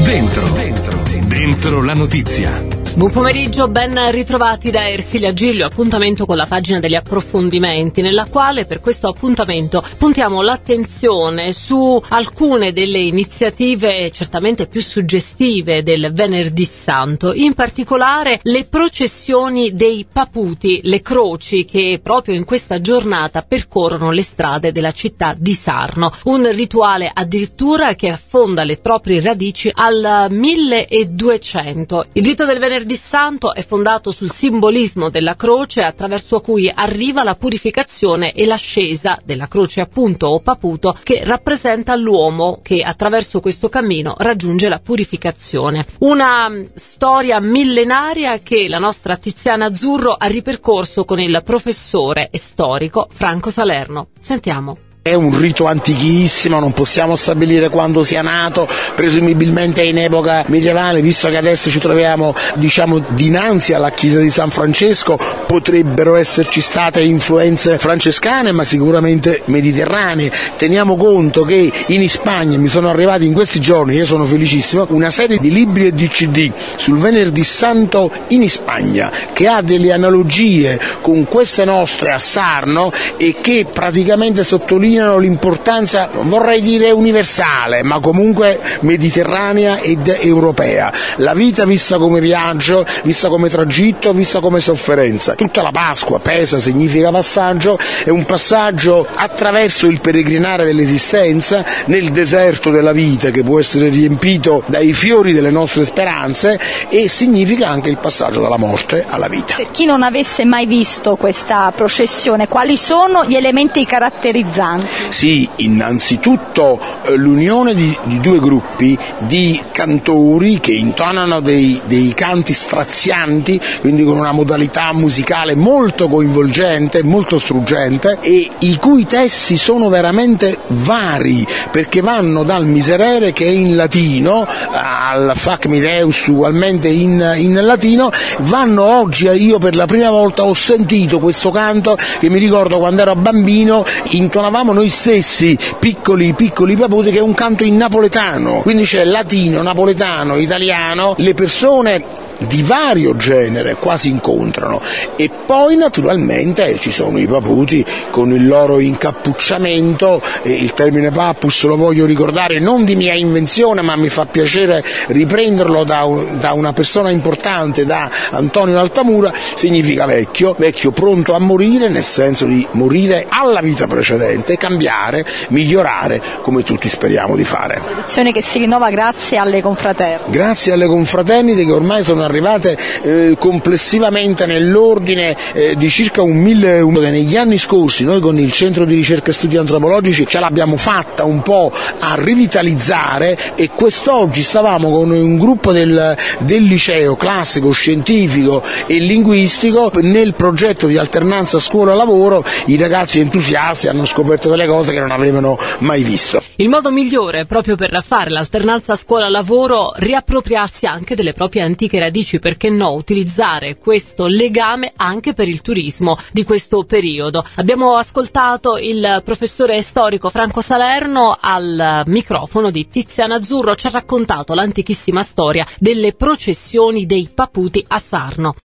Dentro la notizia. Buon pomeriggio, ben ritrovati da Ersilia Giglio, appuntamento con la pagina degli approfondimenti, nella quale per questo appuntamento puntiamo l'attenzione su alcune delle iniziative certamente più suggestive del Venerdì Santo, in particolare le processioni dei Paputi, le croci che proprio in questa giornata percorrono le strade della città di Sarno, un rituale addirittura che affonda le proprie radici al 1200. Il rito del Venerdì Santo è fondato sul simbolismo della croce attraverso cui arriva la purificazione e l'ascesa della croce appunto o paputo, che rappresenta l'uomo che attraverso questo cammino raggiunge la purificazione. Una storia millenaria che la nostra Tiziana Azzurro ha ripercorso con il professore e storico Franco Salerno. Sentiamo. È un rito antichissimo, non possiamo stabilire quando sia nato, presumibilmente in epoca medievale, visto che adesso ci troviamo, dinanzi alla chiesa di San Francesco, potrebbero esserci state influenze francescane, ma sicuramente mediterranee. Teniamo conto che in Spagna mi sono arrivati in questi giorni, io sono felicissimo, una serie di libri e di CD sul Venerdì Santo in Spagna, che ha delle analogie con queste nostre a Sarno e che praticamente sottolineano l'importanza, non vorrei dire universale, ma comunque mediterranea ed europea. La vita vista come viaggio, vista come tragitto, vista come sofferenza. Tutta la Pasqua pesa, significa passaggio, è un passaggio attraverso il peregrinare dell'esistenza nel deserto della vita, che può essere riempito dai fiori delle nostre speranze, e significa anche il passaggio dalla morte alla vita. Per chi non avesse mai visto questa processione, quali sono gli elementi caratterizzanti? Sì, innanzitutto l'unione di due gruppi di cantori che intonano dei canti strazianti, quindi con una modalità musicale molto coinvolgente, molto struggente, e i cui testi sono veramente vari, perché vanno dal Miserere, che è in latino, al Fac mi Deus ugualmente in latino. Vanno oggi, io per la prima volta ho sentito questo canto che mi ricordo quando ero bambino, intonavamo noi stessi, piccoli paputi, che è un canto in napoletano, quindi c'è latino, napoletano, italiano, le persone di vario genere qua si incontrano, e poi naturalmente ci sono i paputi con il loro incappucciamento, il termine pappus lo voglio ricordare non di mia invenzione, ma mi fa piacere riprenderlo da una persona importante, da Antonio Altamura, significa vecchio pronto a morire, nel senso di morire alla vita precedente, cambiare, migliorare, come tutti speriamo di fare. Tradizione che si rinnova grazie alle confraternite. Grazie alle confraternite, che ormai sono arrivate complessivamente nell'ordine di circa 1.000, che negli anni scorsi noi con il Centro di Ricerca e Studi Antropologici ce l'abbiamo fatta un po' a rivitalizzare, e quest'oggi stavamo con un gruppo del liceo classico, scientifico e linguistico nel progetto di alternanza scuola-lavoro. I ragazzi entusiasti hanno scoperto delle cose che non avevano mai visto. Il modo migliore proprio per fare l'alternanza scuola-lavoro, riappropriarsi anche delle proprie antiche radici, perché no, utilizzare questo legame anche per il turismo di questo periodo. Abbiamo ascoltato il professore storico Franco Salerno al microfono di Tiziana Azzurro, ci ha raccontato l'antichissima storia delle processioni dei Paputi a Sarno.